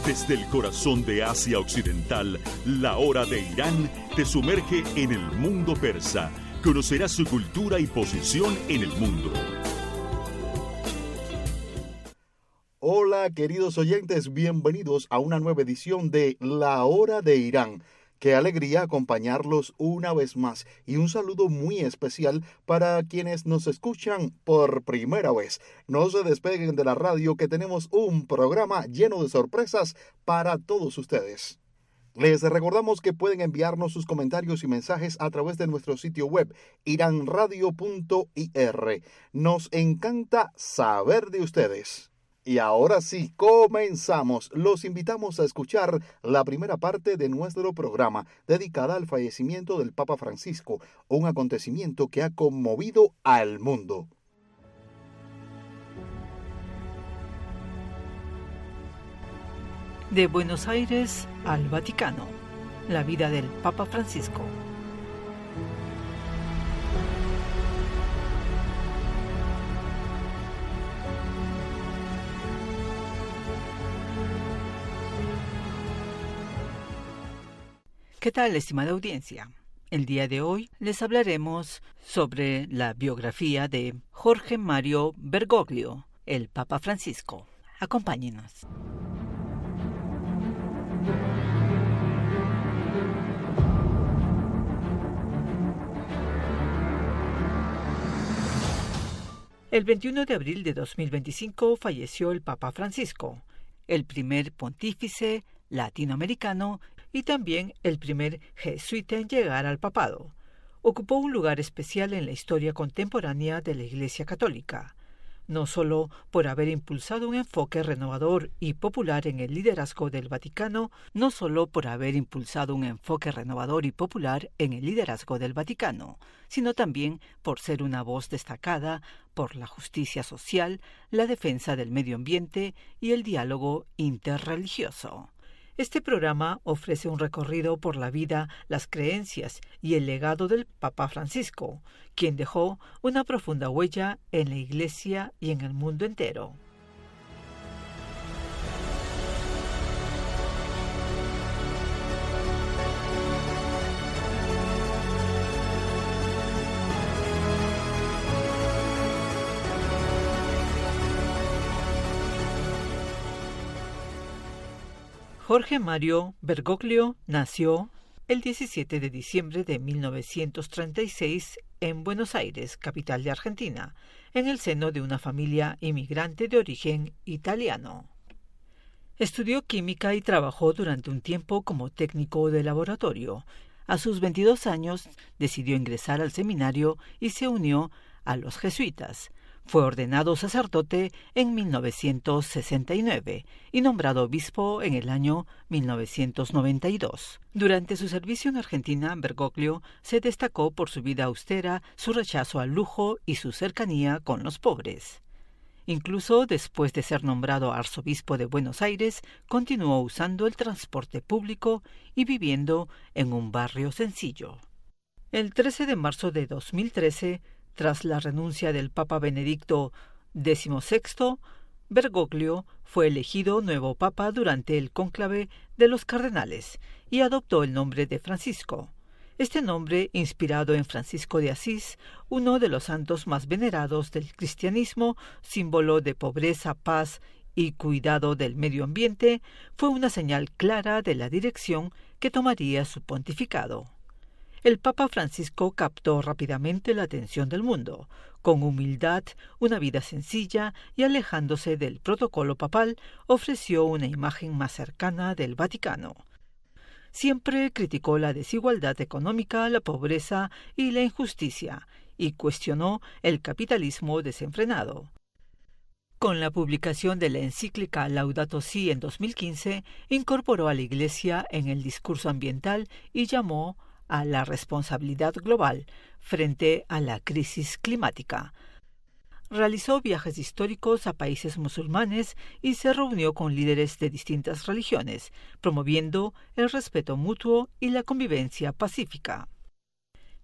Desde el corazón de Asia Occidental, la hora de Irán te sumerge en el mundo persa. Conocerás su cultura y posición en el mundo. Hola, queridos oyentes, bienvenidos a una nueva edición de La Hora de Irán. Qué alegría acompañarlos una vez más y un saludo muy especial para quienes nos escuchan por primera vez. No se despeguen de la radio, que tenemos un programa lleno de sorpresas para todos ustedes. Les recordamos que pueden enviarnos sus comentarios y mensajes a través de nuestro sitio web iranradio.ir. Nos encanta saber de ustedes. Y ahora sí, comenzamos. Los invitamos a escuchar la primera parte de nuestro programa, dedicada al fallecimiento del Papa Francisco, un acontecimiento que ha conmovido al mundo. De Buenos Aires al Vaticano, la vida del Papa Francisco. ¿Qué tal, estimada audiencia? El día de hoy les hablaremos sobre la biografía de Jorge Mario Bergoglio, el Papa Francisco. Acompáñenos. El 21 de abril de 2025 falleció el Papa Francisco, el primer pontífice latinoamericano y también el primer jesuita en llegar al papado. Ocupó un lugar especial en la historia contemporánea de la Iglesia Católica, no solo por haber impulsado un enfoque renovador y popular en el liderazgo del Vaticano, sino también por ser una voz destacada por la justicia social, la defensa del medio ambiente y el diálogo interreligioso. Este programa ofrece un recorrido por la vida, las creencias y el legado del Papa Francisco, quien dejó una profunda huella en la Iglesia y en el mundo entero. Jorge Mario Bergoglio nació el 17 de diciembre de 1936 en Buenos Aires, capital de Argentina, en el seno de una familia inmigrante de origen italiano. Estudió química y trabajó durante un tiempo como técnico de laboratorio. A sus 22 años decidió ingresar al seminario y se unió a los jesuitas. Fue ordenado sacerdote en 1969 y nombrado obispo en el año 1992. Durante su servicio en Argentina, Bergoglio se destacó por su vida austera, su rechazo al lujo y su cercanía con los pobres. Incluso después de ser nombrado arzobispo de Buenos Aires, continuó usando el transporte público y viviendo en un barrio sencillo. El 13 de marzo de 2013, tras la renuncia del Papa Benedicto XVI, Bergoglio fue elegido nuevo papa durante el cónclave de los cardenales y adoptó el nombre de Francisco. Este nombre, inspirado en Francisco de Asís, uno de los santos más venerados del cristianismo, símbolo de pobreza, paz y cuidado del medio ambiente, fue una señal clara de la dirección que tomaría su pontificado. El Papa Francisco captó rápidamente la atención del mundo. Con humildad, una vida sencilla y alejándose del protocolo papal, ofreció una imagen más cercana del Vaticano. Siempre criticó la desigualdad económica, la pobreza y la injusticia, y cuestionó el capitalismo desenfrenado. Con la publicación de la encíclica Laudato Si en 2015, incorporó a la Iglesia en el discurso ambiental y llamó a la responsabilidad global frente a la crisis climática. Realizó viajes históricos a países musulmanes y se reunió con líderes de distintas religiones, promoviendo el respeto mutuo y la convivencia pacífica.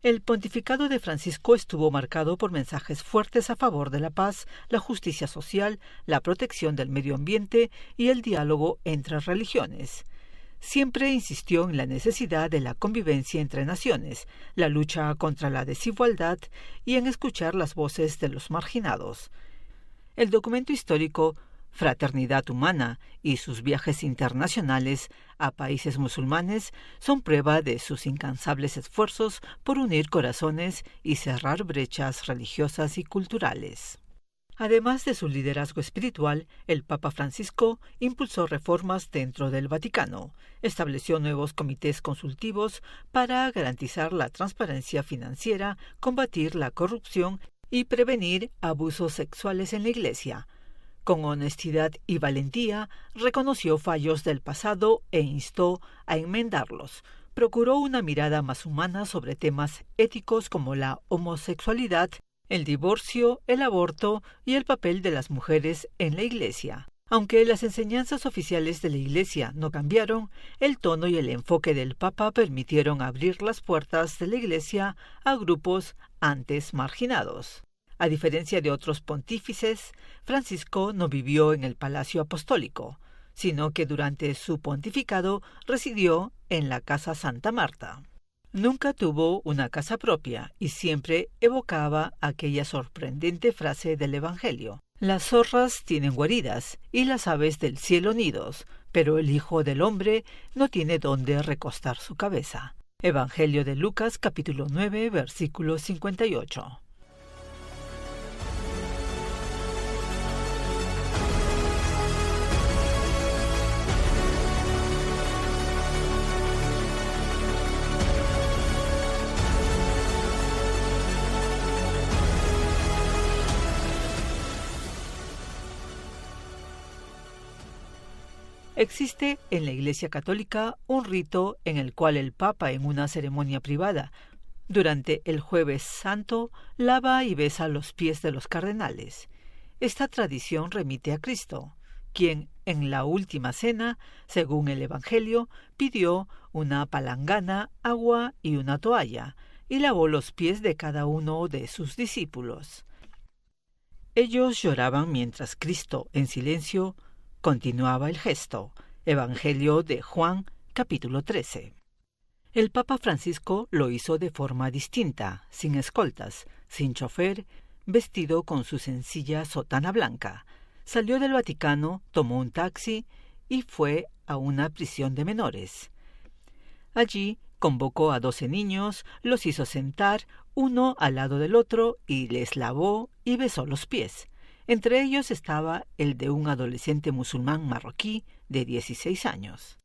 El pontificado de Francisco estuvo marcado por mensajes fuertes a favor de la paz, la justicia social, la protección del medio ambiente y el diálogo entre religiones. Siempre insistió en la necesidad de la convivencia entre naciones, la lucha contra la desigualdad y en escuchar las voces de los marginados. El documento histórico Fraternidad Humana y sus viajes internacionales a países musulmanes son prueba de sus incansables esfuerzos por unir corazones y cerrar brechas religiosas y culturales. Además de su liderazgo espiritual, el Papa Francisco impulsó reformas dentro del Vaticano, estableció nuevos comités consultivos para garantizar la transparencia financiera, combatir la corrupción y prevenir abusos sexuales en la Iglesia. Con honestidad y valentía, reconoció fallos del pasado e instó a enmendarlos. Procuró una mirada más humana sobre temas éticos como la homosexualidad, el divorcio, el aborto y el papel de las mujeres en la Iglesia. Aunque las enseñanzas oficiales de la Iglesia no cambiaron, el tono y el enfoque del Papa permitieron abrir las puertas de la Iglesia a grupos antes marginados. A diferencia de otros pontífices, Francisco no vivió en el Palacio Apostólico, sino que durante su pontificado residió en la Casa Santa Marta. Nunca tuvo una casa propia y siempre evocaba aquella sorprendente frase del Evangelio: «Las zorras tienen guaridas y las aves del cielo nidos, pero el Hijo del Hombre no tiene dónde recostar su cabeza». Evangelio de Lucas, capítulo 9, versículo 58. Existe en la Iglesia Católica un rito en el cual el Papa, en una ceremonia privada, durante el Jueves Santo, lava y besa los pies de los cardenales. Esta tradición remite a Cristo, quien en la última cena, según el Evangelio, pidió una palangana, agua y una toalla, y lavó los pies de cada uno de sus discípulos. Ellos lloraban mientras Cristo, en silencio, continuaba el gesto. Evangelio de Juan, capítulo 13. El Papa Francisco lo hizo de forma distinta, sin escoltas, sin chofer, vestido con su sencilla sotana blanca. Salió del Vaticano, tomó un taxi y fue a una prisión de menores. Allí convocó a 12 niños, los hizo sentar uno al lado del otro y les lavó y besó los pies. Entre ellos estaba el de un adolescente musulmán marroquí de 16 años.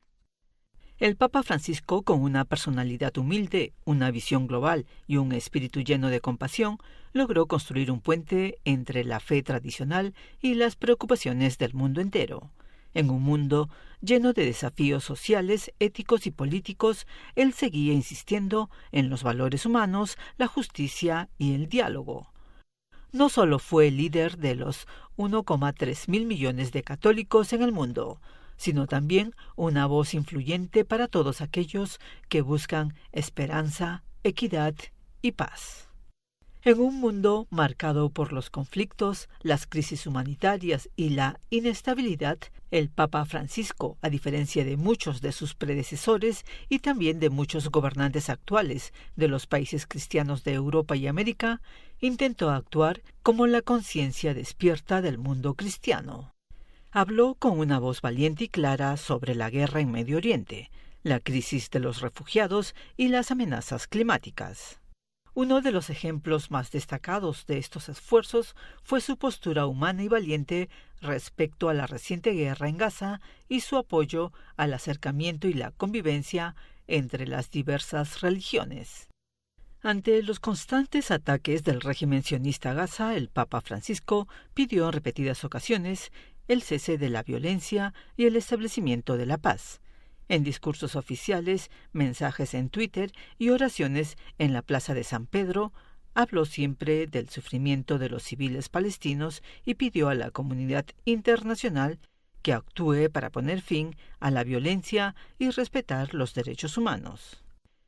El Papa Francisco, con una personalidad humilde, una visión global y un espíritu lleno de compasión, logró construir un puente entre la fe tradicional y las preocupaciones del mundo entero. En un mundo lleno de desafíos sociales, éticos y políticos, él seguía insistiendo en los valores humanos, la justicia y el diálogo. No solo fue el líder de los 1,3 mil millones de católicos en el mundo, sino también una voz influyente para todos aquellos que buscan esperanza, equidad y paz. En un mundo marcado por los conflictos, las crisis humanitarias y la inestabilidad, el Papa Francisco, a diferencia de muchos de sus predecesores y también de muchos gobernantes actuales de los países cristianos de Europa y América, intentó actuar como la conciencia despierta del mundo cristiano. Habló con una voz valiente y clara sobre la guerra en Medio Oriente, la crisis de los refugiados y las amenazas climáticas. Uno de los ejemplos más destacados de estos esfuerzos fue su postura humana y valiente respecto a la reciente guerra en Gaza y su apoyo al acercamiento y la convivencia entre las diversas religiones. Ante los constantes ataques del régimen sionista a Gaza, el Papa Francisco pidió en repetidas ocasiones el cese de la violencia y el establecimiento de la paz. En discursos oficiales, mensajes en Twitter y oraciones en la Plaza de San Pedro, habló siempre del sufrimiento de los civiles palestinos y pidió a la comunidad internacional que actúe para poner fin a la violencia y respetar los derechos humanos.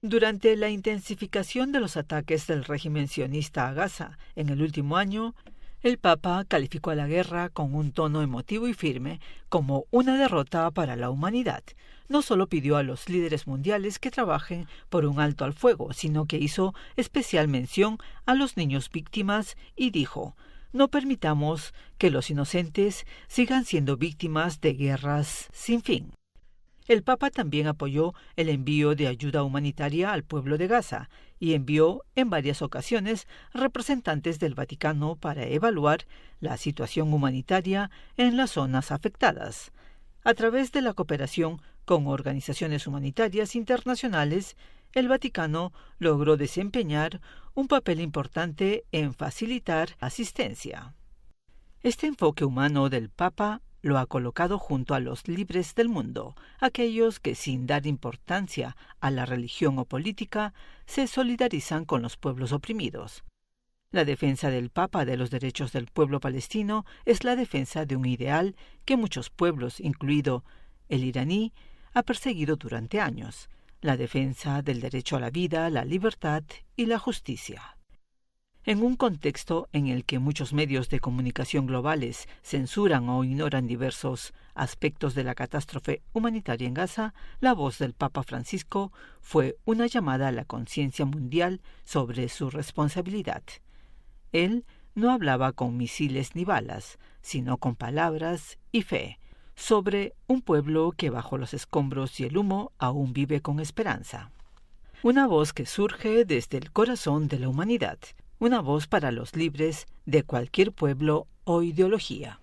Durante la intensificación de los ataques del régimen sionista a Gaza en el último año, el Papa calificó a la guerra con un tono emotivo y firme como una derrota para la humanidad. No solo pidió a los líderes mundiales que trabajen por un alto al fuego, sino que hizo especial mención a los niños víctimas y dijo: «No permitamos que los inocentes sigan siendo víctimas de guerras sin fin». El Papa también apoyó el envío de ayuda humanitaria al pueblo de Gaza y envió en varias ocasiones representantes del Vaticano para evaluar la situación humanitaria en las zonas afectadas. A través de la cooperación con organizaciones humanitarias internacionales, el Vaticano logró desempeñar un papel importante en facilitar asistencia. Este enfoque humano del Papa lo ha colocado junto a los libres del mundo, aquellos que, sin dar importancia a la religión o política, se solidarizan con los pueblos oprimidos. La defensa del Papa de los derechos del pueblo palestino es la defensa de un ideal que muchos pueblos, incluido el iraní, ha perseguido durante años: la defensa del derecho a la vida, la libertad y la justicia. En un contexto en el que muchos medios de comunicación globales censuran o ignoran diversos aspectos de la catástrofe humanitaria en Gaza, la voz del Papa Francisco fue una llamada a la conciencia mundial sobre su responsabilidad. Él no hablaba con misiles ni balas, sino con palabras y fe, sobre un pueblo que bajo los escombros y el humo aún vive con esperanza. Una voz que surge desde el corazón de la humanidad. Una voz para los libres de cualquier pueblo o ideología.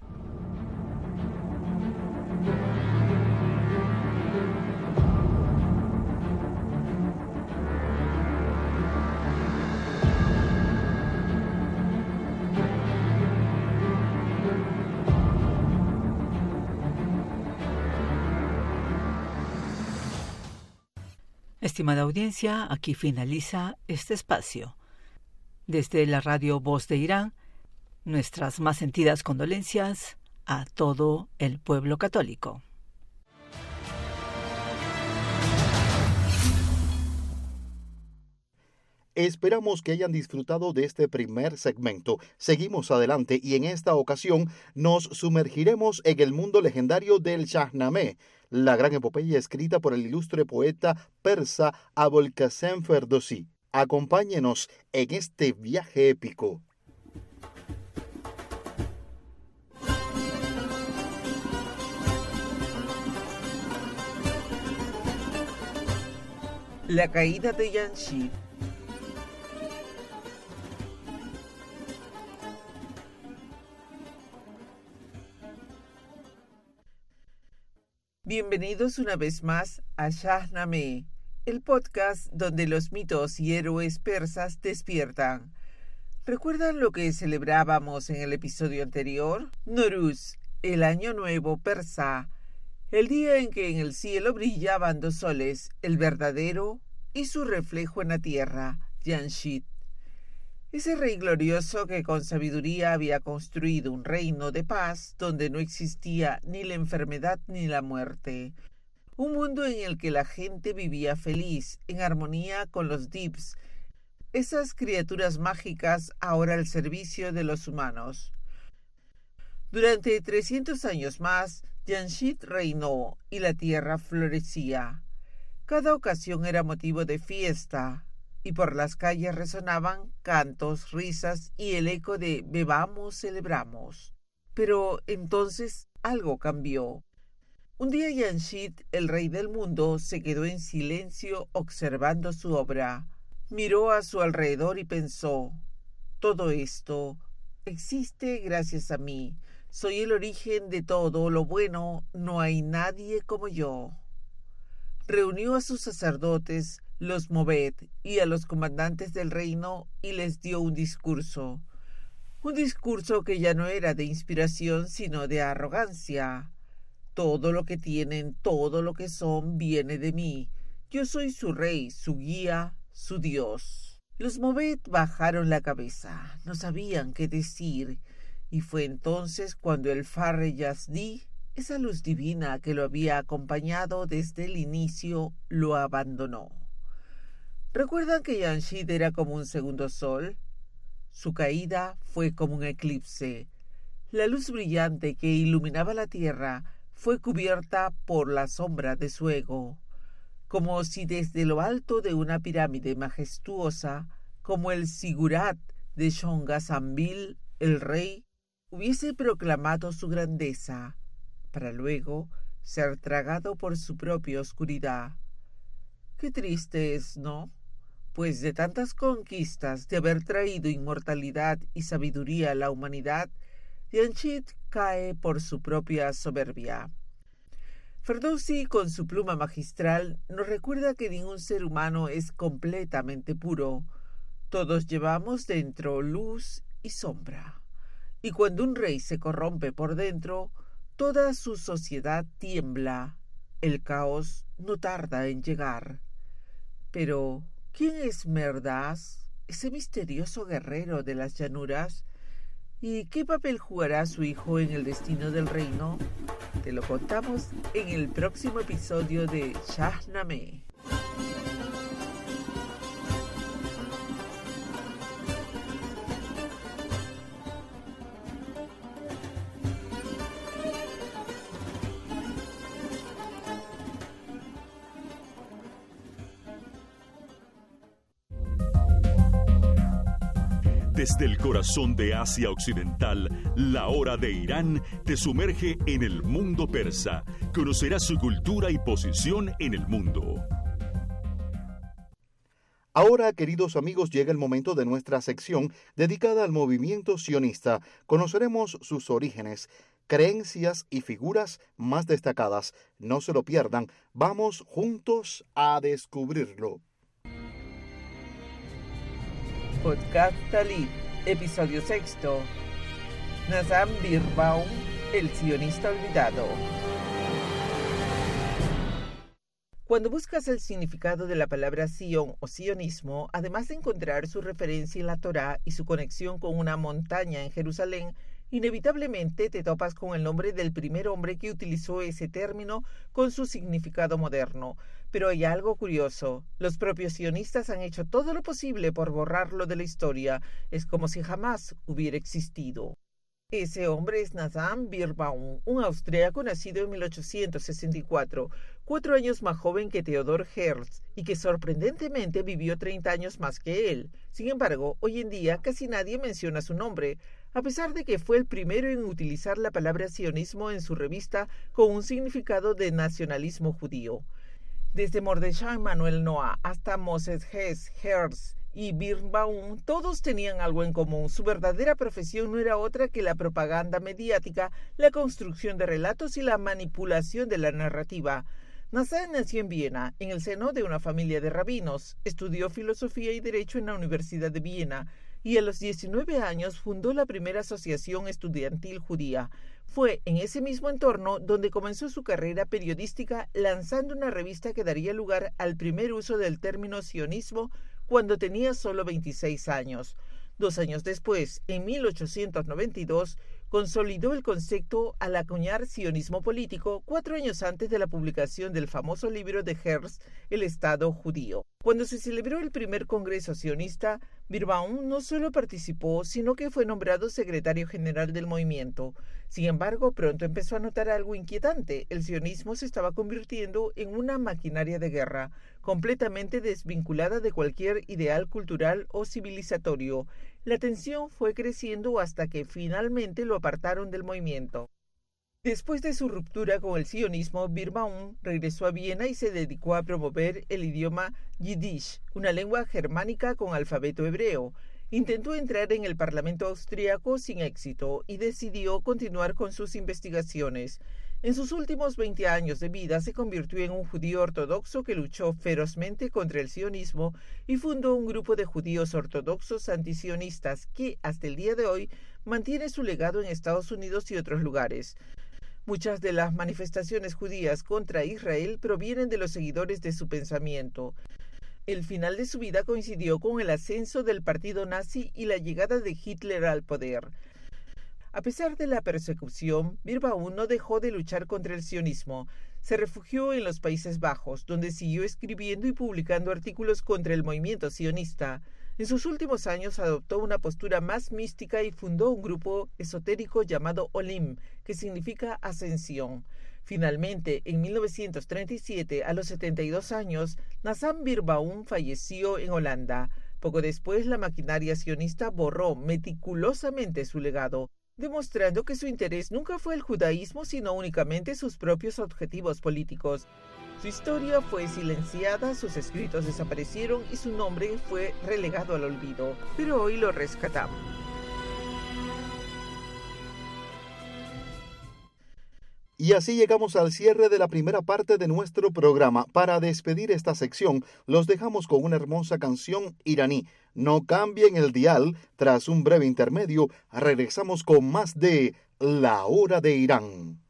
Estimada audiencia, aquí finaliza este espacio. Desde la radio Voz de Irán, nuestras más sentidas condolencias a todo el pueblo católico. Esperamos que hayan disfrutado de este primer segmento. Seguimos adelante y en esta ocasión nos sumergiremos en el mundo legendario del Shahnameh, la gran epopeya escrita por el ilustre poeta persa Abolqasem Ferdowsi. Acompáñenos en este viaje épico. La caída de Jamshid. Bienvenidos una vez más a Shahnameh, el podcast donde los mitos y héroes persas despiertan. ¿Recuerdan lo que celebrábamos en el episodio anterior? Nowruz, el año nuevo persa, el día en que en el cielo brillaban dos soles, el verdadero y su reflejo en la tierra, Jamshid. Ese rey glorioso que con sabiduría había construido un reino de paz donde no existía ni la enfermedad ni la muerte. Un mundo en el que la gente vivía feliz, en armonía con los Dibs, esas criaturas mágicas ahora al servicio de los humanos. Durante 300 años más, Jamshid reinó y la tierra florecía. Cada ocasión era motivo de fiesta, y por las calles resonaban cantos, risas y el eco de «bebamos, celebramos». Pero entonces algo cambió. Un día Jamshid, el rey del mundo, se quedó en silencio observando su obra. Miró a su alrededor y pensó: «Todo esto existe gracias a mí. Soy el origen de todo lo bueno, no hay nadie como yo». Reunió a sus sacerdotes, los Moved, y a los comandantes del reino y les dio un discurso. Un discurso que ya no era de inspiración sino de arrogancia. Todo lo que tienen, todo lo que son, viene de mí. Yo soy su rey, su guía, su Dios. Los Moved bajaron la cabeza, no sabían qué decir, y fue entonces cuando el Farre Yazdi, esa luz divina que lo había acompañado desde el inicio, lo abandonó. ¿Recuerdan que Jamshid era como un segundo sol? Su caída fue como un eclipse. La luz brillante que iluminaba la tierra fue cubierta por la sombra de su ego, como si desde lo alto de una pirámide majestuosa, como el Sigurat de Shonga-Sambil, el rey, hubiese proclamado su grandeza, para luego ser tragado por su propia oscuridad. Qué triste es, ¿no? Pues de tantas conquistas, de haber traído inmortalidad y sabiduría a la humanidad, Jamshid cae por su propia soberbia. Ferdowsi, con su pluma magistral, nos recuerda que ningún ser humano es completamente puro. Todos llevamos dentro luz y sombra. Y cuando un rey se corrompe por dentro, toda su sociedad tiembla. El caos no tarda en llegar. Pero, ¿quién es Merdas, ese misterioso guerrero de las llanuras? ¿Y qué papel jugará su hijo en el destino del reino? Te lo contamos en el próximo episodio de Shahnameh. Desde el corazón de Asia Occidental, la hora de Irán te sumerge en el mundo persa. Conocerás su cultura y posición en el mundo. Ahora, queridos amigos, llega el momento de nuestra sección dedicada al movimiento sionista. Conoceremos sus orígenes, creencias y figuras más destacadas. No se lo pierdan. Vamos juntos a descubrirlo. Podcast Talib, episodio 6. Nazan Birnbaum, el sionista olvidado. Cuando buscas el significado de la palabra Sion o sionismo, además de encontrar su referencia en la Torá y su conexión con una montaña en Jerusalén, inevitablemente te topas con el nombre del primer hombre que utilizó ese término con su significado moderno. Pero hay algo curioso. Los propios sionistas han hecho todo lo posible por borrarlo de la historia. Es como si jamás hubiera existido. Ese hombre es Nazan Birnbaum, un austríaco nacido en 1864, 4 años más joven que Theodor Herzl y que sorprendentemente vivió 30 años más que él. Sin embargo, hoy en día casi nadie menciona su nombre, a pesar de que fue el primero en utilizar la palabra sionismo en su revista con un significado de nacionalismo judío. Desde Mordechai Manuel Noah hasta Moses Hess, Herzl y Birnbaum, todos tenían algo en común. Su verdadera profesión no era otra que la propaganda mediática, la construcción de relatos y la manipulación de la narrativa. Nazan nació en Viena, en el seno de una familia de rabinos. Estudió filosofía y derecho en la Universidad de Viena y a los 19 años fundó la primera asociación estudiantil judía. Fue en ese mismo entorno donde comenzó su carrera periodística, lanzando una revista que daría lugar al primer uso del término sionismo cuando tenía solo 26 años. 2 años después, en 1892, consolidó el concepto al acuñar sionismo político 4 años antes de la publicación del famoso libro de Herzl, El Estado Judío. Cuando se celebró el primer congreso sionista, Birnbaum no solo participó, sino que fue nombrado secretario general del movimiento. Sin embargo, pronto empezó a notar algo inquietante. El sionismo se estaba convirtiendo en una maquinaria de guerra, completamente desvinculada de cualquier ideal cultural o civilizatorio. La tensión fue creciendo hasta que finalmente lo apartaron del movimiento. Después de su ruptura con el sionismo, Birnbaum regresó a Viena y se dedicó a promover el idioma Yiddish, una lengua germánica con alfabeto hebreo. Intentó entrar en el Parlamento austríaco sin éxito y decidió continuar con sus investigaciones. En sus últimos 20 años de vida se convirtió en un judío ortodoxo que luchó ferozmente contra el sionismo y fundó un grupo de judíos ortodoxos antisionistas que, hasta el día de hoy, mantiene su legado en Estados Unidos y otros lugares. Muchas de las manifestaciones judías contra Israel provienen de los seguidores de su pensamiento. El final de su vida coincidió con el ascenso del partido nazi y la llegada de Hitler al poder. A pesar de la persecución, Birnbaum no dejó de luchar contra el sionismo. se refugió en los Países Bajos, donde siguió escribiendo y publicando artículos contra el movimiento sionista. En sus últimos años adoptó una postura más mística y fundó un grupo esotérico llamado Olim, que significa ascensión. Finalmente, en 1937, a los 72 años, Nazan Birbaum falleció en Holanda. Poco después, la maquinaria sionista borró meticulosamente su legado, demostrando que su interés nunca fue el judaísmo, sino únicamente sus propios objetivos políticos. Su historia fue silenciada, sus escritos desaparecieron y su nombre fue relegado al olvido, pero hoy lo rescatamos. Y así llegamos al cierre de la primera parte de nuestro programa. Para despedir esta sección, los dejamos con una hermosa canción iraní. No cambien el dial. Tras un breve intermedio, regresamos con más de La Hora de Irán.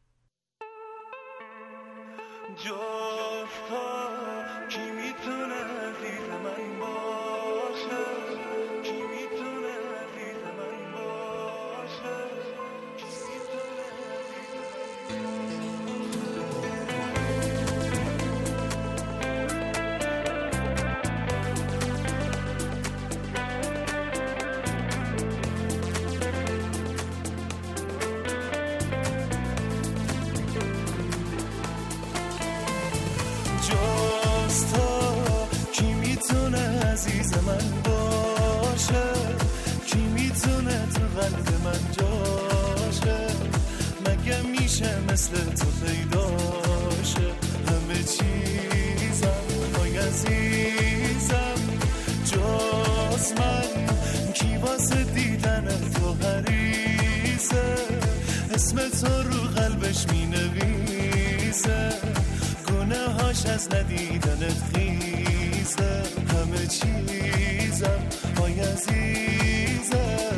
مثل تو پیداشه همه چیزم وای عزیزم جز من کی واسه دیدن تو حریصه اسم تو رو قلبش می نویسه گناهاش از ندیدنت خیزه همه چیزم وای عزیزم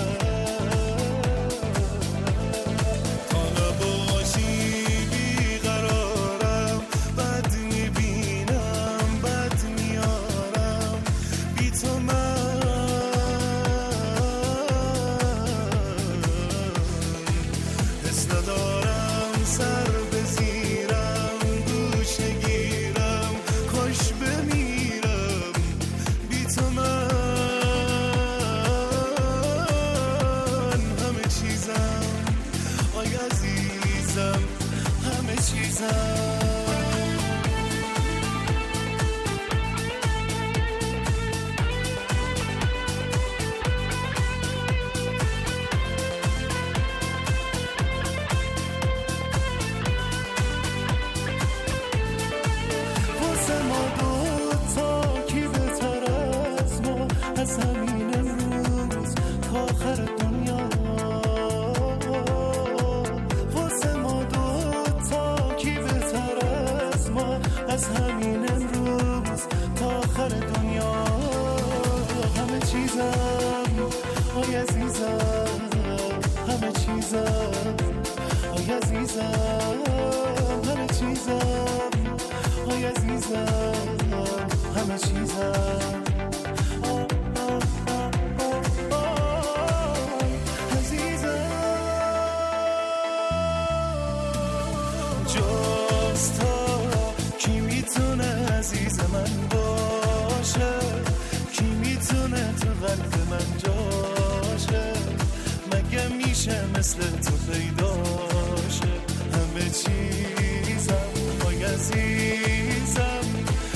مثل تو پیداشه همه چیزم وای عزیزم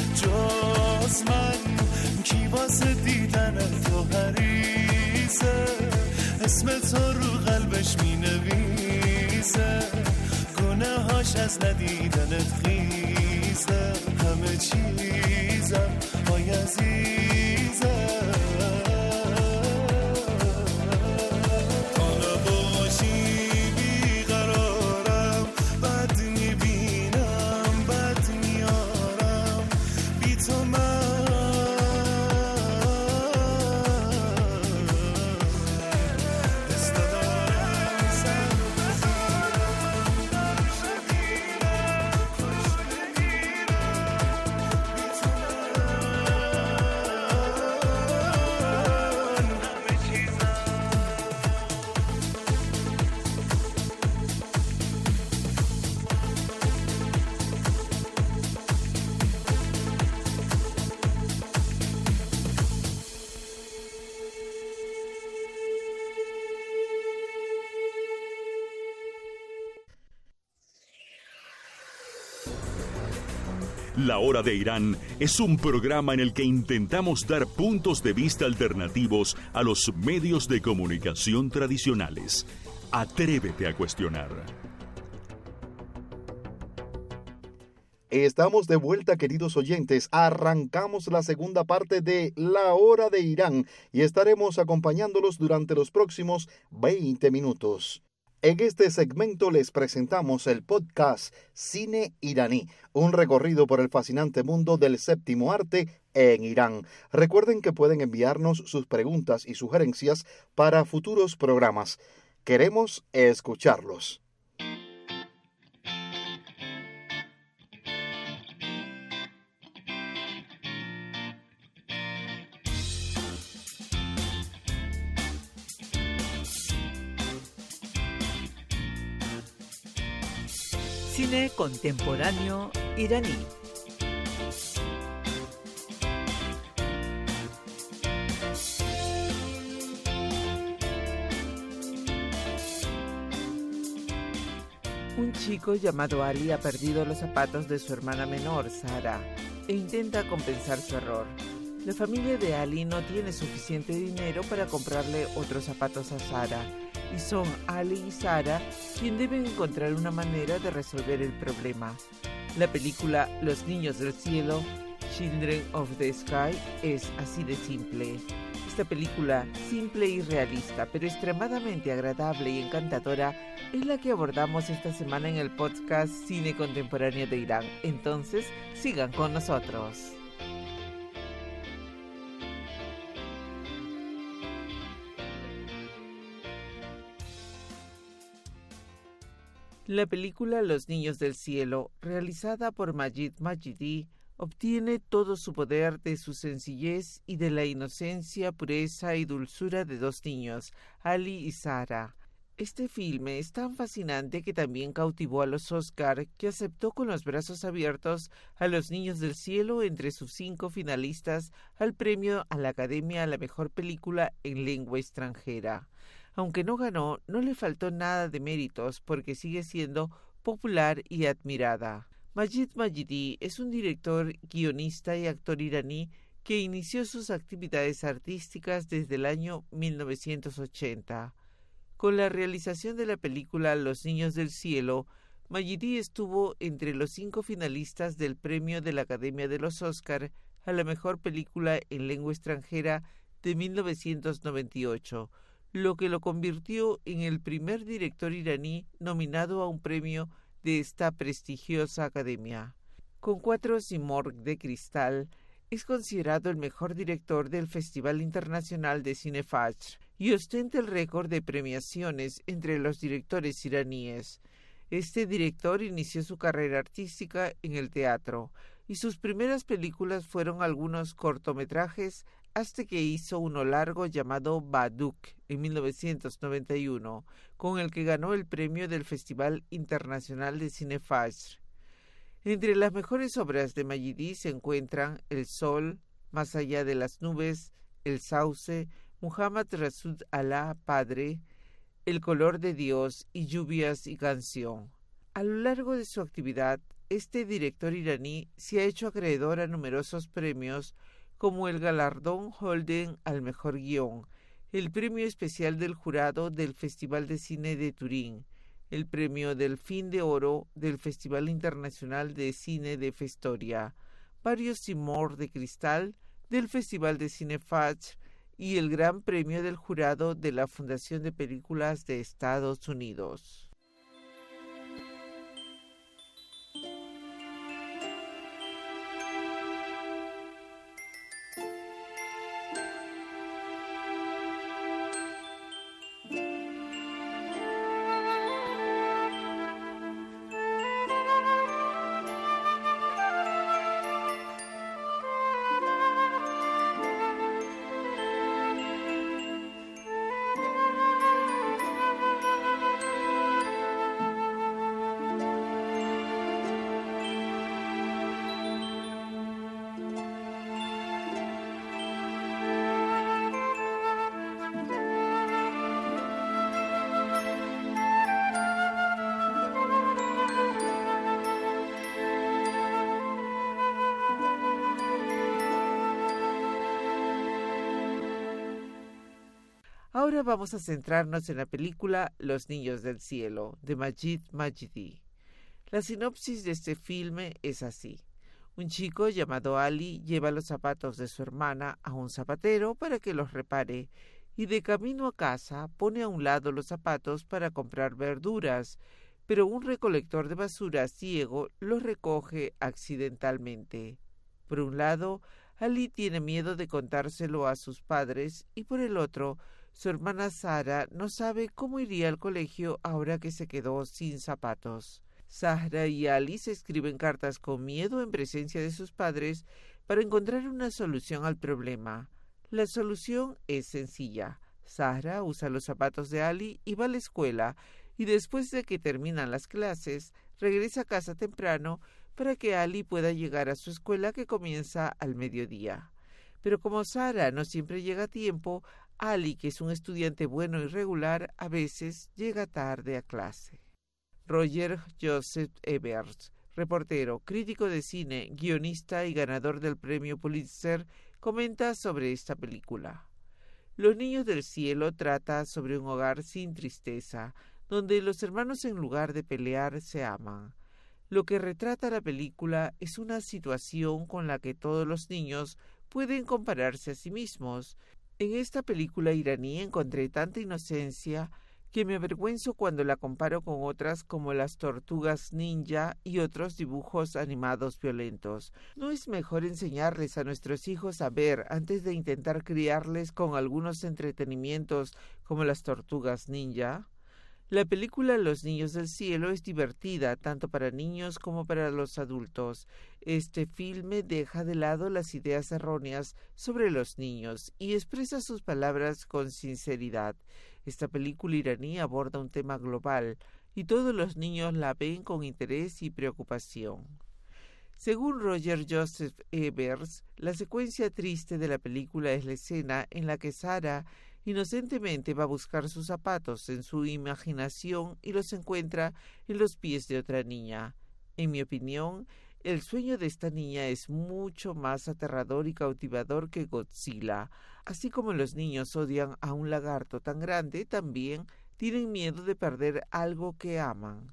جز من کی واسه دیدن تو حریصه اسم تو رو قلبش می نویسه گناهاش از ندیدنت خیزه همه چیزم وای عزیزم La Hora de Irán es un programa en el que intentamos dar puntos de vista alternativos a los medios de comunicación tradicionales. Atrévete a cuestionar. Estamos de vuelta, queridos oyentes. Arrancamos la segunda parte de La Hora de Irán y estaremos acompañándolos durante los próximos 20 minutos. En este segmento les presentamos el podcast Cine Iraní, un recorrido por el fascinante mundo del séptimo arte en Irán. Recuerden que pueden enviarnos sus preguntas y sugerencias para futuros programas. Queremos escucharlos. Cine contemporáneo iraní. Un chico llamado Ali ha perdido los zapatos de su hermana menor, Sara, e intenta compensar su error. La familia de Ali no tiene suficiente dinero para comprarle otros zapatos a Sara, y son Ali y Sara quien deben encontrar una manera de resolver el problema. La película Los Niños del Cielo, Children of the Sky, es así de simple. Esta película, simple y realista, pero extremadamente agradable y encantadora, es la que abordamos esta semana en el podcast Cine Contemporáneo de Irán. Entonces, sigan con nosotros. La película Los Niños del Cielo, realizada por Majid Majidi, obtiene todo su poder de su sencillez y de la inocencia, pureza y dulzura de dos niños, Ali y Sara. Este filme es tan fascinante que también cautivó a los Oscar, que aceptó con los brazos abiertos a Los Niños del Cielo entre sus 5 finalistas al premio a la Academia a la Mejor Película en Lengua Extranjera. Aunque no ganó, no le faltó nada de méritos porque sigue siendo popular y admirada. Majid Majidi es un director, guionista y actor iraní que inició sus actividades artísticas desde el año 1980. Con la realización de la película Los Niños del Cielo, Majidi estuvo entre los 5 finalistas del premio de la Academia de los Oscar a la Mejor Película en Lengua Extranjera de 1998, lo que lo convirtió en el primer director iraní nominado a un premio de esta prestigiosa academia. Con 4 Simorg de cristal, es considerado el mejor director del Festival Internacional de Cine Fajr y ostenta el récord de premiaciones entre los directores iraníes. Este director inició su carrera artística en el teatro y sus primeras películas fueron algunos cortometrajes hasta que hizo uno largo llamado Baduk en 1991, con el que ganó el premio del Festival Internacional de Cine Fajr. Entre las mejores obras de Majidi se encuentran El Sol, Más allá de las nubes, El Sauce, Muhammad Rasul Alá, Padre, El color de Dios y Lluvias y canción. A lo largo de su actividad, este director iraní se ha hecho acreedor a numerosos premios como el galardón Holden al mejor guión, el premio especial del jurado del Festival de Cine de Turín, el premio Delfín de Oro del Festival Internacional de Cine de Festoria, varios Simorg de cristal del Festival de Cine Fajr y el Gran Premio del Jurado de la Fundación de Películas de Estados Unidos. Ahora vamos a centrarnos en la película Los Niños del Cielo, de Majid Majidi. La sinopsis de este filme es así. Un chico llamado Ali lleva los zapatos de su hermana a un zapatero para que los repare y de camino a casa pone a un lado los zapatos para comprar verduras, pero un recolector de basura ciego los recoge accidentalmente. Por un lado, Ali tiene miedo de contárselo a sus padres y por el otro, su hermana Sara no sabe cómo iría al colegio ahora que se quedó sin zapatos. Sara y Ali se escriben cartas con miedo en presencia de sus padres para encontrar una solución al problema. La solución es sencilla. Sara usa los zapatos de Ali y va a la escuela, y después de que terminan las clases, regresa a casa temprano para que Ali pueda llegar a su escuela que comienza al mediodía. Pero como Sara no siempre llega a tiempo, Ali, que es un estudiante bueno y regular, a veces llega tarde a clase. Roger Joseph Ebert, reportero, crítico de cine, guionista y ganador del premio Pulitzer, comenta sobre esta película. Los Niños del Cielo trata sobre un hogar sin tristeza, donde los hermanos en lugar de pelear se aman. Lo que retrata la película es una situación con la que todos los niños pueden compararse a sí mismos. En esta película iraní encontré tanta inocencia que me avergüenzo cuando la comparo con otras como Las Tortugas Ninja y otros dibujos animados violentos. ¿No es mejor enseñarles a nuestros hijos a ver antes de intentar criarles con algunos entretenimientos como Las Tortugas Ninja? La película Los Niños del Cielo es divertida tanto para niños como para los adultos. Este filme deja de lado las ideas erróneas sobre los niños y expresa sus palabras con sinceridad. Esta película iraní aborda un tema global y todos los niños la ven con interés y preocupación. Según Roger Joseph Ebert, la secuencia triste de la película es la escena en la que Sara inocentemente va a buscar sus zapatos en su imaginación y los encuentra en los pies de otra niña. En mi opinión, el sueño de esta niña es mucho más aterrador y cautivador que Godzilla. Así como los niños odian a un lagarto tan grande, también tienen miedo de perder algo que aman.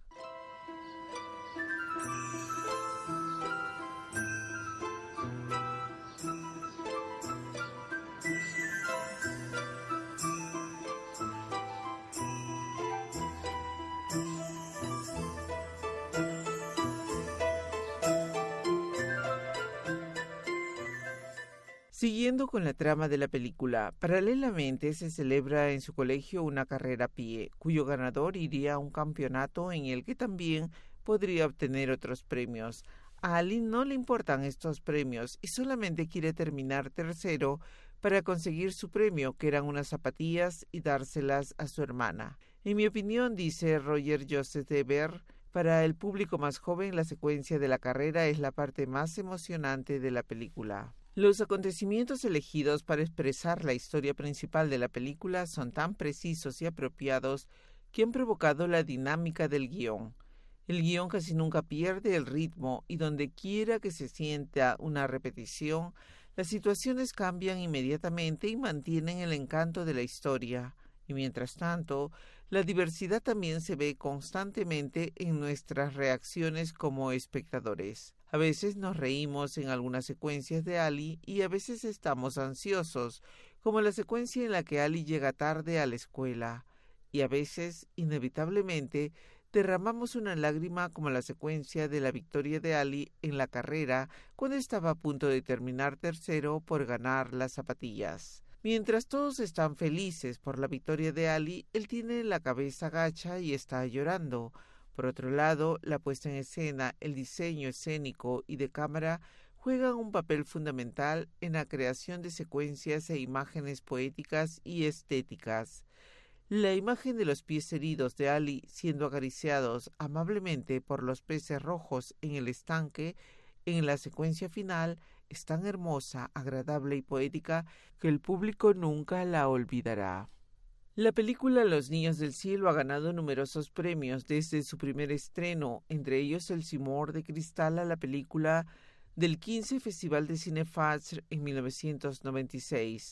Siguiendo con la trama de la película, paralelamente se celebra en su colegio una carrera a pie, cuyo ganador iría a un campeonato en el que también podría obtener otros premios. A Ali no le importan estos premios y solamente quiere terminar tercero para conseguir su premio, que eran unas zapatillas, y dárselas a su hermana. En mi opinión, dice Roger Joseph Ebert, para el público más joven la secuencia de la carrera es la parte más emocionante de la película. Los acontecimientos elegidos para expresar la historia principal de la película son tan precisos y apropiados que han provocado la dinámica del guión. El guión casi nunca pierde el ritmo y donde quiera que se sienta una repetición, las situaciones cambian inmediatamente y mantienen el encanto de la historia. Y mientras tanto, la diversidad también se ve constantemente en nuestras reacciones como espectadores. A veces nos reímos en algunas secuencias de Ali y a veces estamos ansiosos, como la secuencia en la que Ali llega tarde a la escuela. Y a veces, inevitablemente, derramamos una lágrima como la secuencia de la victoria de Ali en la carrera cuando estaba a punto de terminar tercero por ganar las zapatillas. Mientras todos están felices por la victoria de Ali, él tiene la cabeza gacha y está llorando. Por otro lado, la puesta en escena, el diseño escénico y de cámara juegan un papel fundamental en la creación de secuencias e imágenes poéticas y estéticas. La imagen de los pies heridos de Ali siendo acariciados amablemente por los peces rojos en el estanque en la secuencia final es tan hermosa, agradable y poética que el público nunca la olvidará. La película Los Niños del Cielo ha ganado numerosos premios desde su primer estreno, entre ellos el Simón de Cristal a la película del 15 Festival de Cine Fajr en 1996.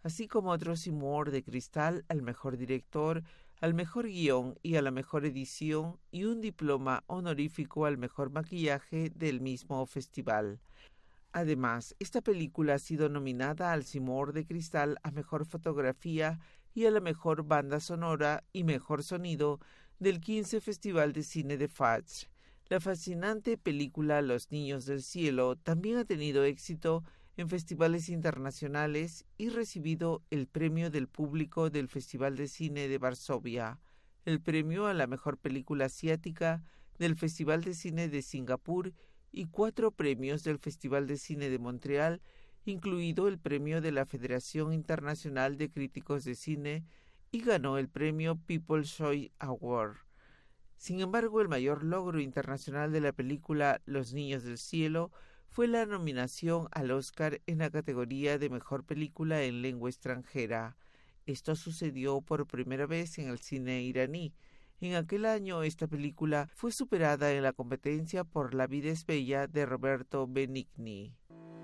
así como otro Simorgh de Cristal al mejor director, al mejor guión y a la mejor edición, y un diploma honorífico al mejor maquillaje del mismo festival. Además, esta película ha sido nominada al Simorgh de Cristal a mejor fotografía y a la mejor banda sonora y mejor sonido del 15 Festival de Cine de Fudge. La fascinante película Los Niños del Cielo también ha tenido éxito en festivales internacionales y recibido el premio del público del Festival de Cine de Varsovia, el premio a la mejor película asiática del Festival de Cine de Singapur y 4 premios del Festival de Cine de Montreal, incluido el premio de la Federación Internacional de Críticos de Cine, y ganó el premio People's Choice Award. Sin embargo, el mayor logro internacional de la película Los Niños del Cielo fue la nominación al Oscar en la categoría de Mejor Película en Lengua Extranjera. Esto sucedió por primera vez en el cine iraní. En aquel año, esta película fue superada en la competencia por La vida es bella de Roberto Benigni.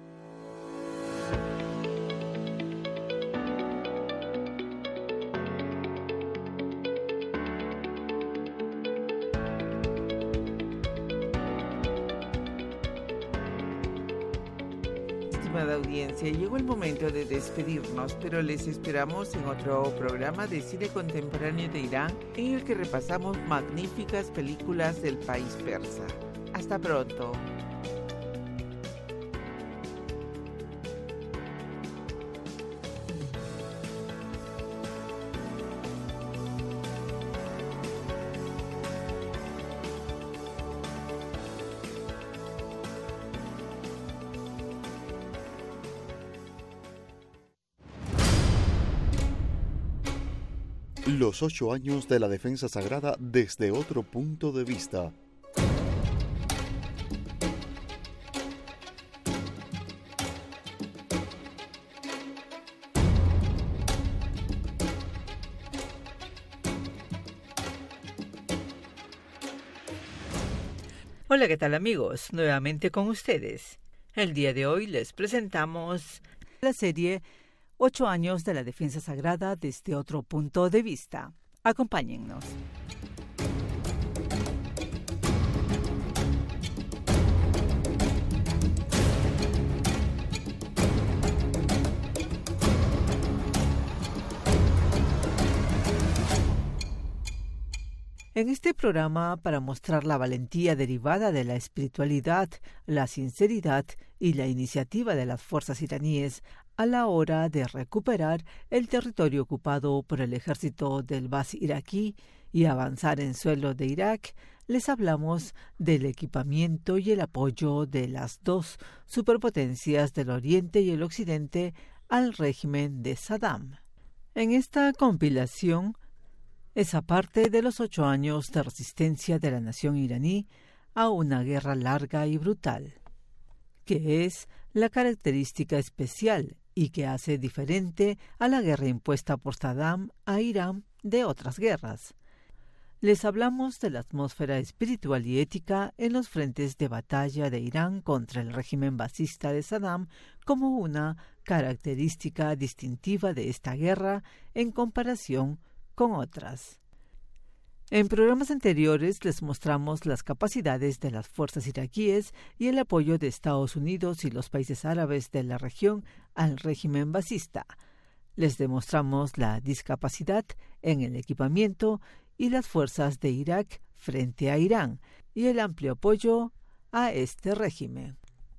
Estimada audiencia, llegó el momento de despedirnos, pero les esperamos en otro programa de cine contemporáneo de Irán, en el que repasamos magníficas películas del país persa. Hasta pronto. Los 8 años de la defensa sagrada desde otro punto de vista. Hola, ¿qué tal amigos? Nuevamente con ustedes. El día de hoy les presentamos la serie 8 años de la defensa sagrada desde otro punto de vista. Acompáñennos. En este programa, para mostrar la valentía derivada de la espiritualidad, la sinceridad y la iniciativa de las fuerzas iraníes a la hora de recuperar el territorio ocupado por el ejército del Ba'ath iraquí y avanzar en suelo de Irak, les hablamos del equipamiento y el apoyo de las dos superpotencias del Oriente y el Occidente al régimen de Saddam. En esta compilación, esa parte de los 8 años de resistencia de la nación iraní a una guerra larga y brutal, que es la característica especial y que hace diferente a la guerra impuesta por Saddam a Irán de otras guerras. Les hablamos de la atmósfera espiritual y ética en los frentes de batalla de Irán contra el régimen ba'athista de Saddam como una característica distintiva de esta guerra en comparación con otras. En programas anteriores les mostramos las capacidades de las fuerzas iraquíes y el apoyo de Estados Unidos y los países árabes de la región al régimen ba'athista. Les demostramos la discapacidad en el equipamiento y las fuerzas de Irak frente a Irán y el amplio apoyo a este régimen.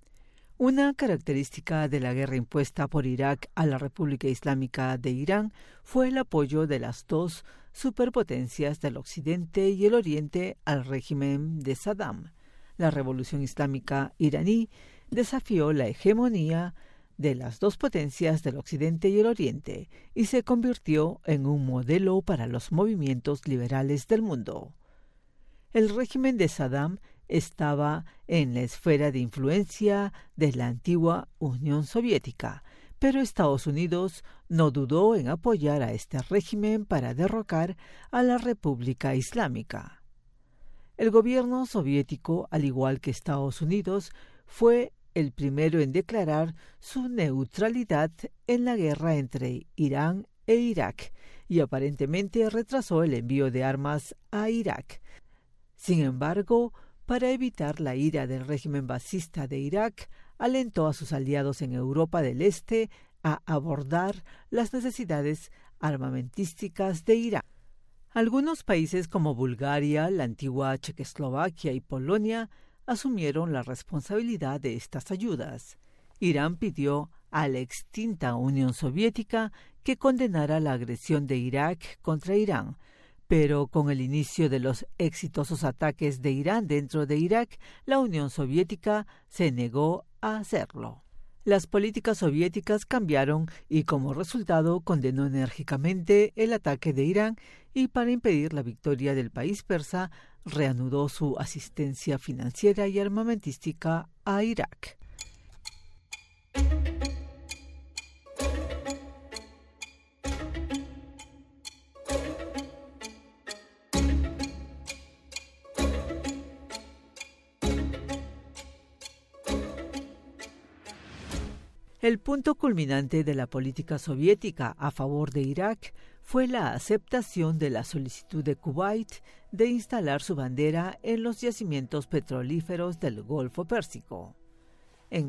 Una característica de la guerra impuesta por Irak a la República Islámica de Irán fue el apoyo de las dos superpotencias del Occidente y el Oriente al régimen de Saddam. La Revolución Islámica iraní desafió la hegemonía de las dos potencias del Occidente y el Oriente y se convirtió en un modelo para los movimientos liberales del mundo. El régimen de Saddam estaba en la esfera de influencia de la antigua Unión Soviética, pero Estados Unidos no dudó en apoyar a este régimen para derrocar a la República Islámica. El gobierno soviético, al igual que Estados Unidos, fue el primero en declarar su neutralidad en la guerra entre Irán e Irak y aparentemente retrasó el envío de armas a Irak. Sin embargo, para evitar la ira del régimen basista de Irak, alentó a sus aliados en Europa del Este a abordar las necesidades armamentísticas de Irán. Algunos países como Bulgaria, la antigua Checoslovaquia y Polonia asumieron la responsabilidad de estas ayudas. Irán pidió a la extinta Unión Soviética que condenara la agresión de Irak contra Irán, pero con el inicio de los exitosos ataques de Irán dentro de Irak, la Unión Soviética se negó a hacerlo. Las políticas soviéticas cambiaron y como resultado condenó enérgicamente el ataque de Irán y para impedir la victoria del país persa reanudó su asistencia financiera y armamentística a Irak. El punto culminante de la política soviética a favor de Irak fue la aceptación de la solicitud de Kuwait de instalar su bandera en los yacimientos petrolíferos del Golfo Pérsico. En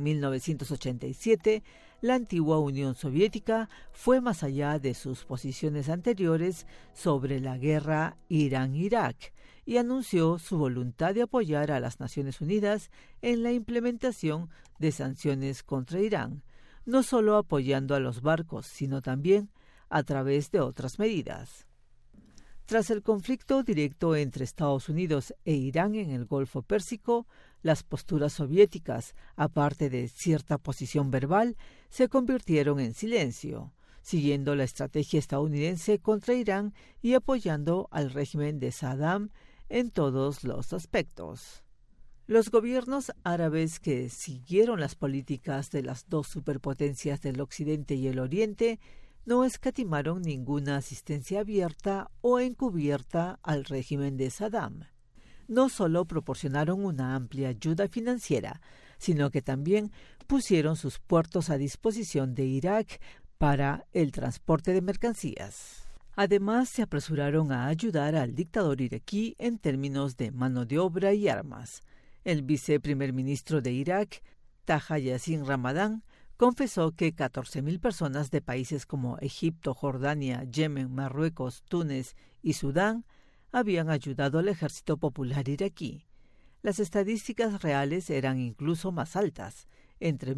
1987, la antigua Unión Soviética fue más allá de sus posiciones anteriores sobre la guerra Irán-Irak y anunció su voluntad de apoyar a las Naciones Unidas en la implementación de sanciones contra Irán, no solo apoyando a los barcos, sino también a través de otras medidas. Tras el conflicto directo entre Estados Unidos e Irán en el Golfo Pérsico, las posturas soviéticas, aparte de cierta posición verbal, se convirtieron en silencio, siguiendo la estrategia estadounidense contra Irán y apoyando al régimen de Saddam en todos los aspectos. Los gobiernos árabes que siguieron las políticas de las dos superpotencias del Occidente y el Oriente no escatimaron ninguna asistencia abierta o encubierta al régimen de Saddam. No solo proporcionaron una amplia ayuda financiera, sino que también pusieron sus puertos a disposición de Irak para el transporte de mercancías. Además, se apresuraron a ayudar al dictador iraquí en términos de mano de obra y armas. El viceprimer ministro de Irak, Taha Yassin Ramadán, confesó que 14.000 personas de países como Egipto, Jordania, Yemen, Marruecos, Túnez y Sudán habían ayudado al ejército popular iraquí. Las estadísticas reales eran incluso más altas. Entre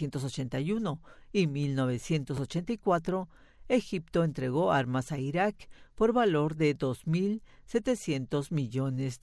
1981 y 1984, Egipto entregó armas a Irak por valor de $2.700 millones.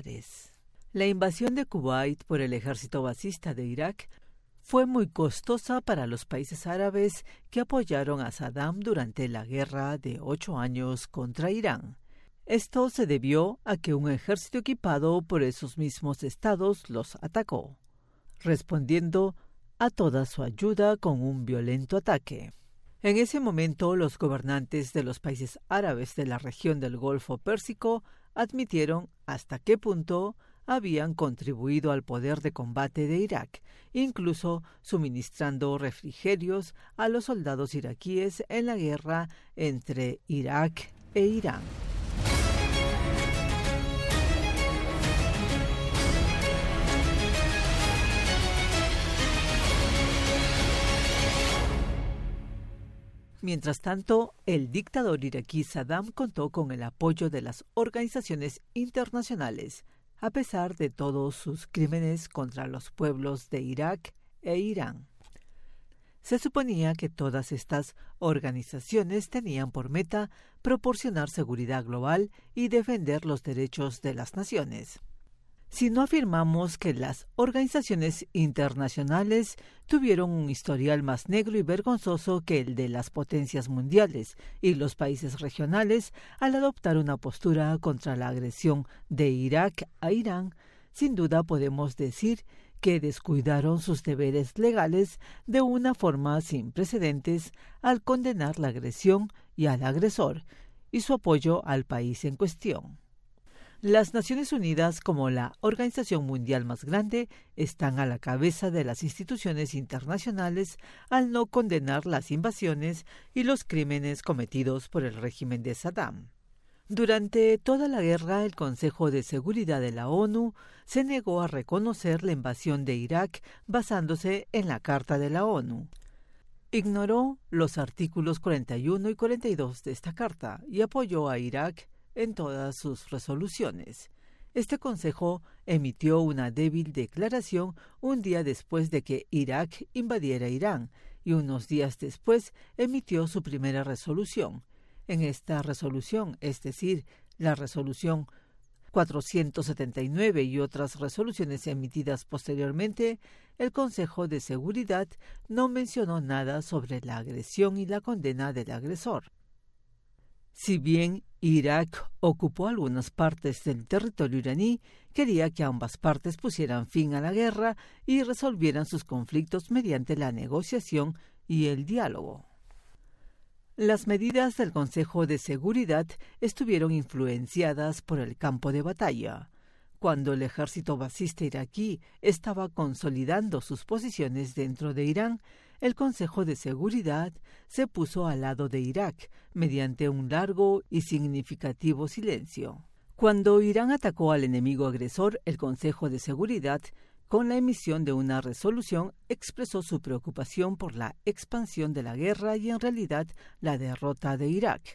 La invasión de Kuwait por el ejército basista de Irak fue muy costosa para los países árabes que apoyaron a Saddam durante la guerra de 8 años contra Irán. Esto se debió a que un ejército equipado por esos mismos estados los atacó, respondiendo a toda su ayuda con un violento ataque. En ese momento, los gobernantes de los países árabes de la región del Golfo Pérsico admitieron hasta qué punto habían contribuido al poder de combate de Irak, incluso suministrando refrigerios a los soldados iraquíes en la guerra entre Irak e Irán. Mientras tanto, el dictador iraquí Saddam contó con el apoyo de las organizaciones internacionales, a pesar de todos sus crímenes contra los pueblos de Irak e Irán. Se suponía que todas estas organizaciones tenían por meta proporcionar seguridad global y defender los derechos de las naciones. Si no afirmamos que las organizaciones internacionales tuvieron un historial más negro y vergonzoso que el de las potencias mundiales y los países regionales al adoptar una postura contra la agresión de Irak a Irán, sin duda podemos decir que descuidaron sus deberes legales de una forma sin precedentes al condenar la agresión y al agresor y su apoyo al país en cuestión. Las Naciones Unidas, como la organización mundial más grande, están a la cabeza de las instituciones internacionales al no condenar las invasiones y los crímenes cometidos por el régimen de Saddam. Durante toda la guerra, el Consejo de Seguridad de la ONU se negó a reconocer la invasión de Irak basándose en la Carta de la ONU. Ignoró los artículos 41 y 42 de esta carta y apoyó a Irak en todas sus resoluciones. Este consejo emitió una débil declaración un día después de que Irak invadiera Irán y unos días después emitió su primera resolución. En esta resolución, es decir, la resolución 479 y otras resoluciones emitidas posteriormente, el Consejo de Seguridad no mencionó nada sobre la agresión y la condena del agresor. Si bien Irak ocupó algunas partes del territorio iraní, quería que ambas partes pusieran fin a la guerra y resolvieran sus conflictos mediante la negociación y el diálogo. Las medidas del Consejo de Seguridad estuvieron influenciadas por el campo de batalla. Cuando el ejército basista iraquí estaba consolidando sus posiciones dentro de Irán, el Consejo de Seguridad se puso al lado de Irak mediante un largo y significativo silencio. Cuando Irán atacó al enemigo agresor, el Consejo de Seguridad, con la emisión de una resolución, expresó su preocupación por la expansión de la guerra y en realidad la derrota de Irak.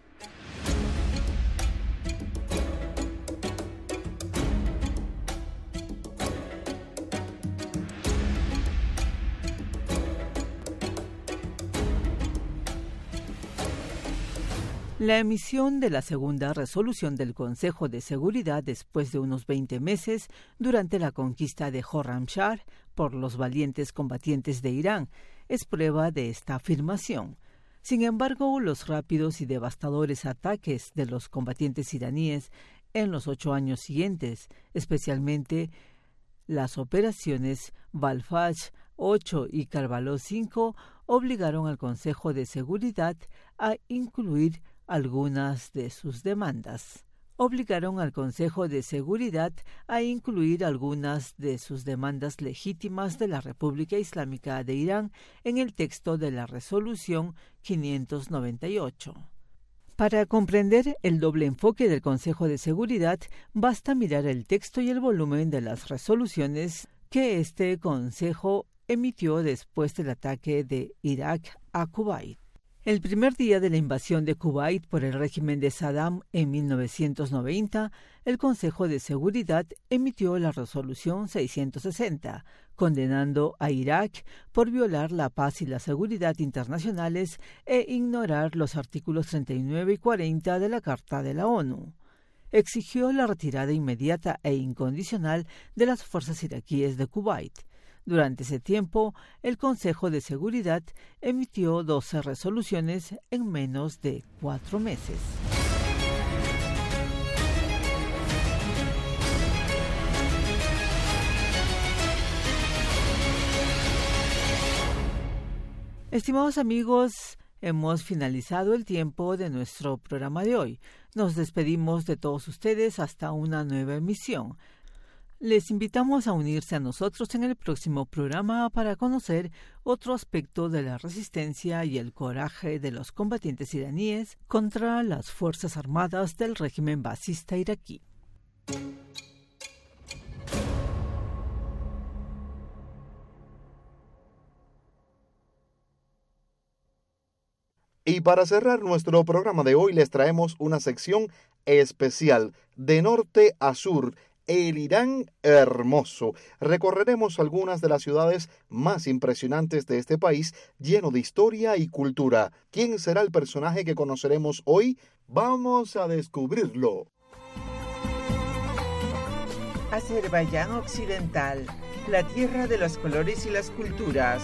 La emisión de la segunda resolución del Consejo de Seguridad después de unos 20 meses durante la conquista de Khorramshahr por los valientes combatientes de Irán es prueba de esta afirmación. Sin embargo, los rápidos y devastadores ataques de los combatientes iraníes en los 8 años siguientes, especialmente las operaciones Balfaj 8 y Karbala 5, obligaron al Consejo de Seguridad a incluir algunas de sus demandas. Legítimas de la República Islámica de Irán en el texto de la resolución 598. Para comprender el doble enfoque del Consejo de Seguridad, basta mirar el texto y el volumen de las resoluciones que este Consejo emitió después del ataque de Irak a Kuwait. El primer día de la invasión de Kuwait por el régimen de Saddam en 1990, el Consejo de Seguridad emitió la resolución 660, condenando a Irak por violar la paz y la seguridad internacionales e ignorar los artículos 39 y 40 de la Carta de la ONU. Exigió la retirada inmediata e incondicional de las fuerzas iraquíes de Kuwait. Durante ese tiempo, el Consejo de Seguridad emitió 12 resoluciones en menos de 4 meses. Estimados amigos, hemos finalizado el tiempo de nuestro programa de hoy. Nos despedimos de todos ustedes hasta una nueva emisión. Les invitamos a unirse a nosotros en el próximo programa para conocer otro aspecto de la resistencia y el coraje de los combatientes iraníes contra las Fuerzas Armadas del régimen basista iraquí. Y para cerrar nuestro programa de hoy les traemos una sección especial de norte a sur. El Irán hermoso. Recorreremos algunas de las ciudades más impresionantes de este país, lleno de historia y cultura. ¿Quién será el personaje que conoceremos hoy? Vamos a descubrirlo. Azerbaiyán Occidental, la tierra de los colores y las culturas.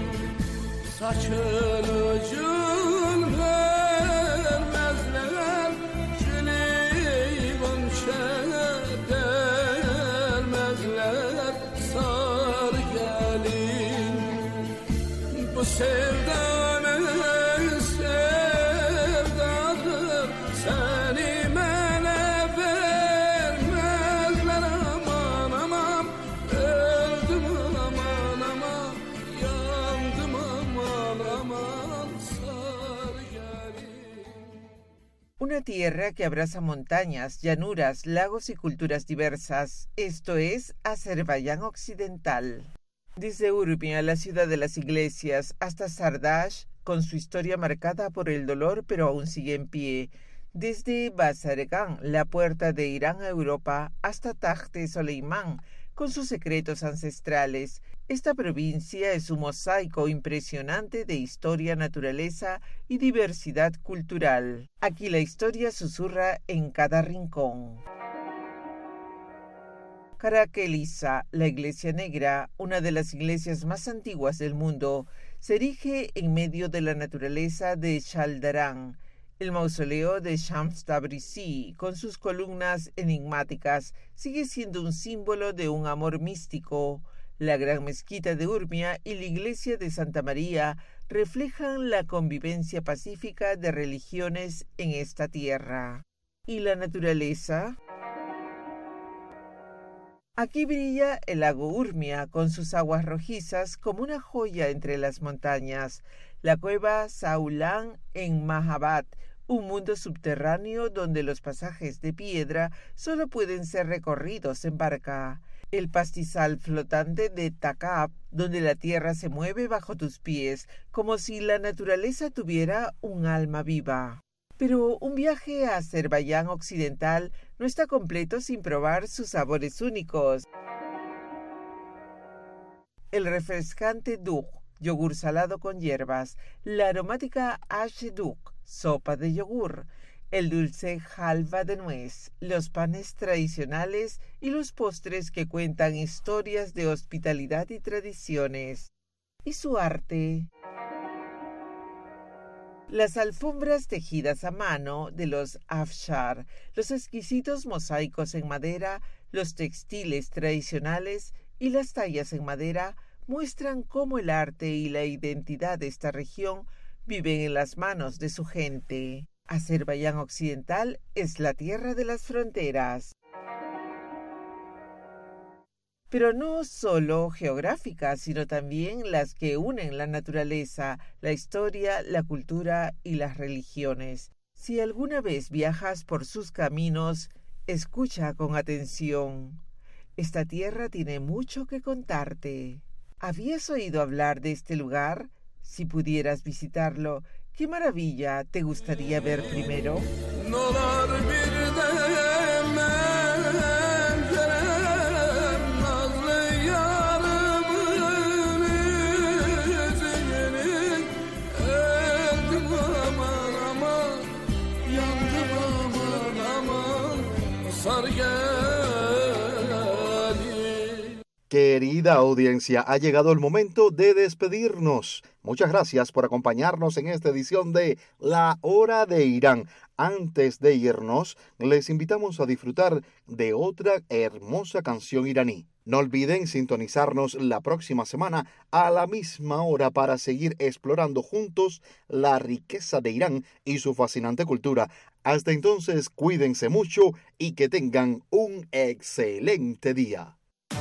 Saçın ucun vermezler sargelin bu sevdanın sevdadır seni mene vermezler aman aman öldüm aman aman yandım aman aman sargelin. Una tierra que abraza montañas, llanuras, lagos y culturas diversas. Esto es Azerbaiyán Occidental. Desde Urmia, la ciudad de las iglesias, hasta Sardash, con su historia marcada por el dolor pero aún sigue en pie. Desde Bazargan, la puerta de Irán a Europa, hasta Takhte Soleimán, con sus secretos ancestrales. Esta provincia es un mosaico impresionante de historia, naturaleza y diversidad cultural. Aquí la historia susurra en cada rincón. Karakelisa, la iglesia negra, una de las iglesias más antiguas del mundo, se erige en medio de la naturaleza de Shaldarán. El mausoleo de Shams Tabrizi, con sus columnas enigmáticas, sigue siendo un símbolo de un amor místico. La gran mezquita de Urmia y la iglesia de Santa María reflejan la convivencia pacífica de religiones en esta tierra. ¿Y la naturaleza? Aquí brilla el lago Urmia con sus aguas rojizas como una joya entre las montañas. La cueva Saulan en Mahabad, un mundo subterráneo donde los pasajes de piedra solo pueden ser recorridos en barca. El pastizal flotante de Takab, donde la tierra se mueve bajo tus pies, como si la naturaleza tuviera un alma viva. Pero un viaje a Azerbaiyán Occidental no está completo sin probar sus sabores únicos. El refrescante dugh, yogur salado con hierbas, la aromática ashe-dugh, sopa de yogur, el dulce halva de nuez, los panes tradicionales y los postres que cuentan historias de hospitalidad y tradiciones. ¿Y su arte? Las alfombras tejidas a mano de los afshar, los exquisitos mosaicos en madera, los textiles tradicionales y las tallas en madera muestran cómo el arte y la identidad de esta región viven en las manos de su gente. Azerbaiyán Occidental es la tierra de las fronteras. Pero no solo geográficas, sino también las que unen la naturaleza, la historia, la cultura y las religiones. Si alguna vez viajas por sus caminos, escucha con atención. Esta tierra tiene mucho que contarte. ¿Habías oído hablar de este lugar? Si pudieras visitarlo, ¿qué maravilla te gustaría ver primero? Querida audiencia, ha llegado el momento de despedirnos. Muchas gracias por acompañarnos en esta edición de La Hora de Irán. Antes de irnos, les invitamos a disfrutar de otra hermosa canción iraní. No olviden sintonizarnos la próxima semana a la misma hora para seguir explorando juntos la riqueza de Irán y su fascinante cultura. Hasta entonces, cuídense mucho y que tengan un excelente día.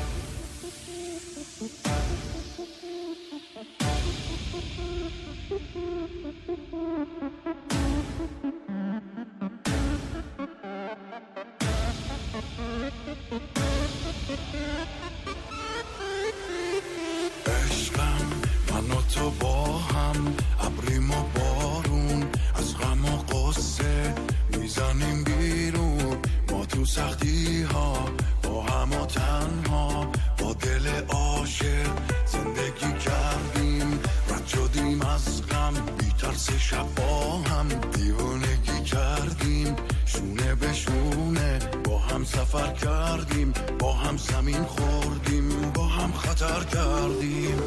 تو با هم ابریم و بارون از غم و قصه میزنیم بیرون ما تو سختی ها با هم و تنها با دل عاشق زندگی کردیم رد شدیم از غم بی ترس شب با هم دیوانگی کردیم شونه به شونه با هم سفر کردیم با هم زمین خوردیم با هم خطر کردیم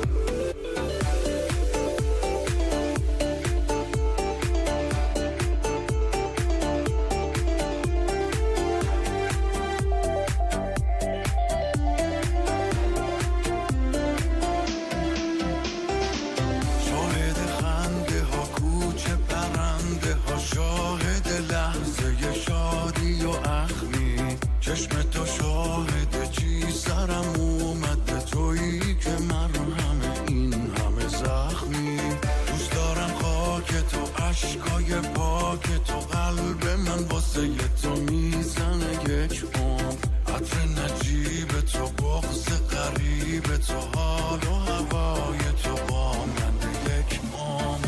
تو حال و هوای تو با من یک عمر.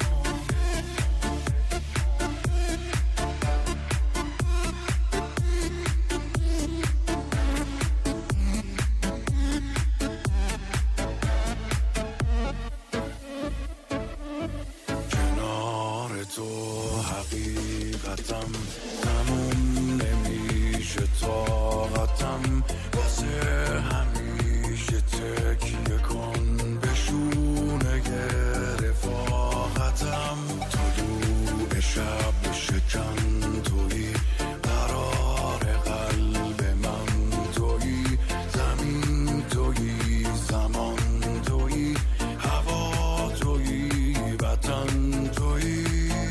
کنار تو حقیقتم تموم نمیشه طاقتم، واسه همیشه تکیه کن به شونه رفاقتم. طلوع شب شکن تویی، قرار قلب من تویی، زمین تویی، زمان تویی، هوا تویی، وطن تویی.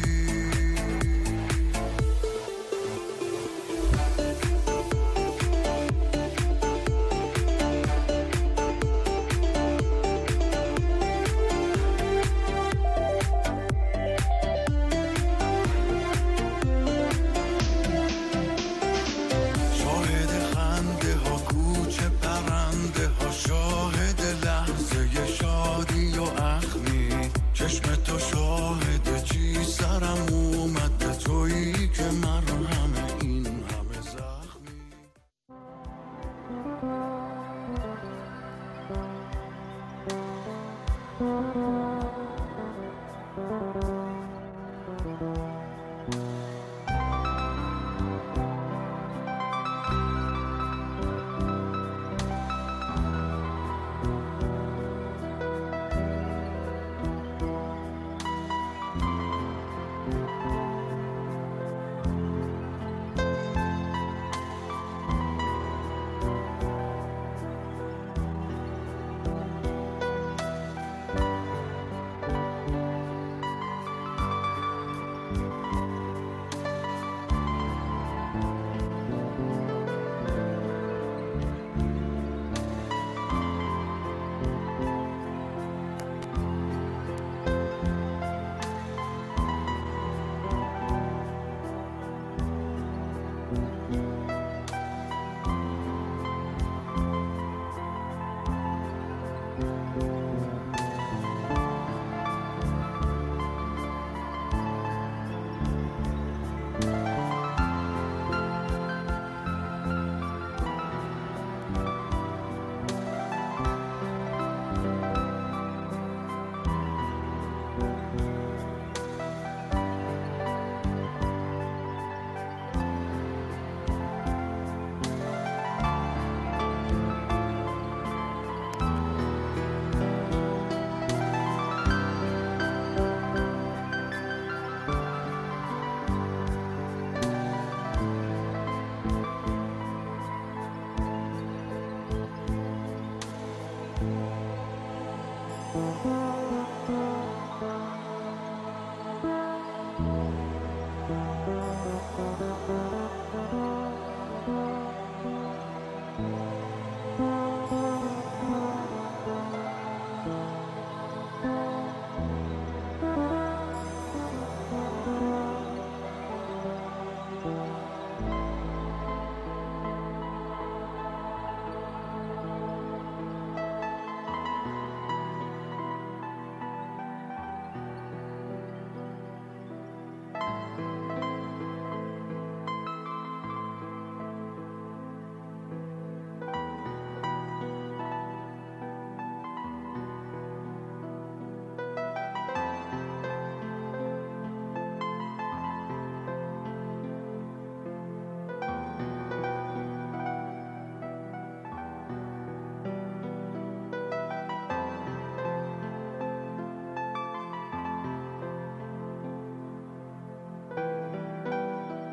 شاهد خنده ها، کوچه پرنده ها، شاهد لحظه شادی و اخمی. چشم تو شاهد چی سرم اومد، به تویی که مرهم این همه زخمی.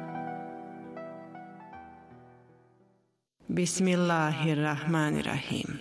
بسم الله الرحمن الرحیم.